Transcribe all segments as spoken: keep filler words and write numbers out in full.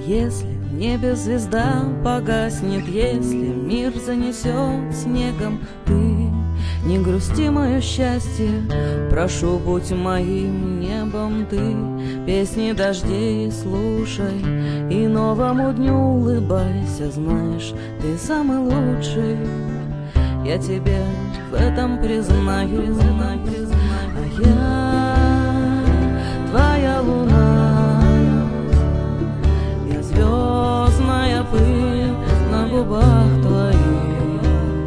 Если в небе звезда погаснет, если мир занесет снегом, ты не грусти, мое счастье, прошу, будь моим небом ты. Песни дождей слушай и новому дню улыбайся, знаешь, ты самый лучший. Я тебе в этом признаюсь, а я твоя луна, я звездная пыль на губах твоих,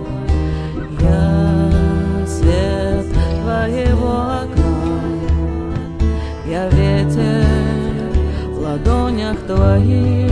я свет твоего окна, я ветер в ладонях твоих.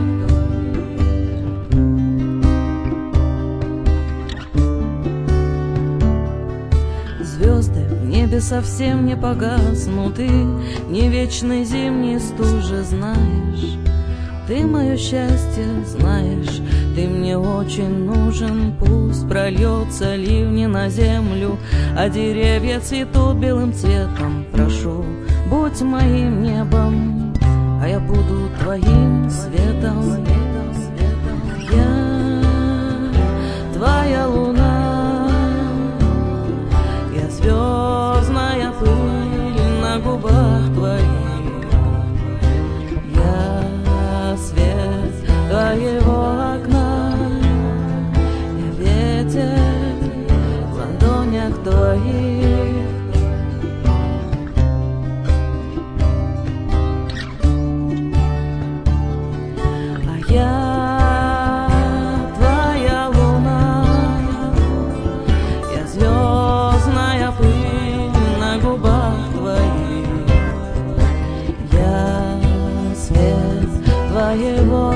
Звезды в небе совсем не погаснут, и не вечной зимней стужи, знаешь. Ты мое счастье, знаешь, ты мне очень нужен. Пусть прольется ливни на землю, а деревья цветут белым цветом. Прошу, будь моим небом, а я буду твоим светом. Я твоя луна, я звездная пыль на губах твоих, я свет твоего окна, я ветер в ладонях твоих. А я твоя луна, я звездная пыль на губах твоих, я свет твоего